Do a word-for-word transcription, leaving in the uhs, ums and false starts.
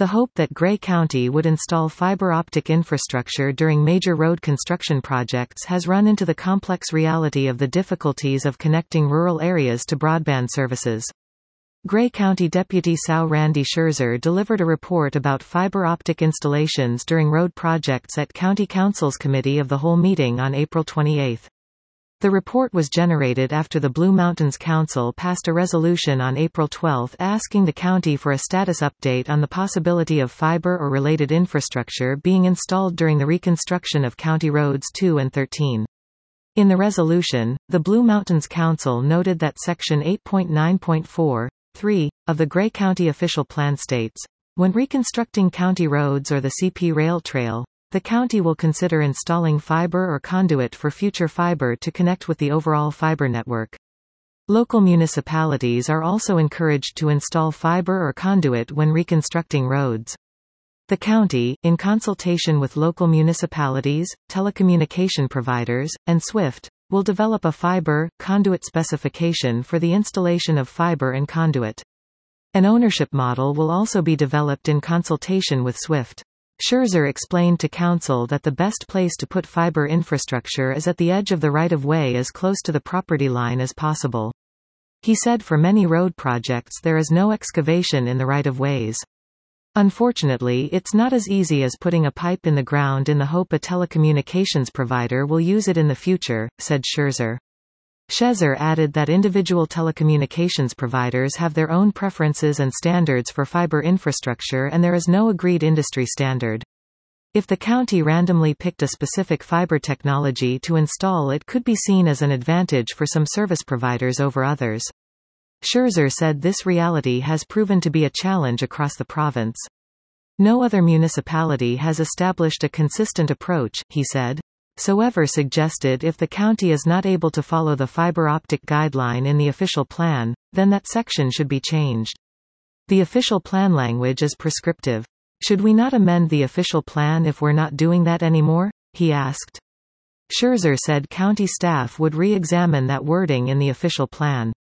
The hope that Gray County would install fiber optic infrastructure during major road construction projects has run into the complex reality of the difficulties of connecting rural areas to broadband services. Gray County Deputy S O W Randy Scherzer delivered a report about fiber optic installations during road projects at County Council's Committee of the Whole meeting on April twenty-eighth. The report was generated after the Blue Mountains Council passed a resolution on April twelfth asking the county for a status update on the possibility of fiber or related infrastructure being installed during the reconstruction of County Roads two and thirteen. In the resolution, the Blue Mountains Council noted that Section eight point nine point four point three of the Gray County Official Plan states, when reconstructing county roads or the C P Rail Trail, the county will consider installing fiber or conduit for future fiber to connect with the overall fiber network. Local municipalities are also encouraged to install fiber or conduit when reconstructing roads. The county, in consultation with local municipalities, telecommunication providers, and SWIFT, will develop a fiber, conduit specification for the installation of fiber and conduit. An ownership model will also be developed in consultation with SWIFT. Scherzer explained to Council that the best place to put fiber infrastructure is at the edge of the right-of-way as close to the property line as possible. He said for many road projects there is no excavation in the right-of-ways. Unfortunately, it's not as easy as putting a pipe in the ground in the hope a telecommunications provider will use it in the future, said Scherzer. Scherzer added that individual telecommunications providers have their own preferences and standards for fiber infrastructure and there is no agreed industry standard. If the county randomly picked a specific fiber technology to install, it could be seen as an advantage for some service providers over others. Scherzer said this reality has proven to be a challenge across the province. No other municipality has established a consistent approach, he said. Soever suggested if the county is not able to follow the fiber optic guideline in the official plan, then that section should be changed. The official plan language is prescriptive. Should we not amend the official plan if we're not doing that anymore? He asked. Scherzer said county staff would re-examine that wording in the official plan.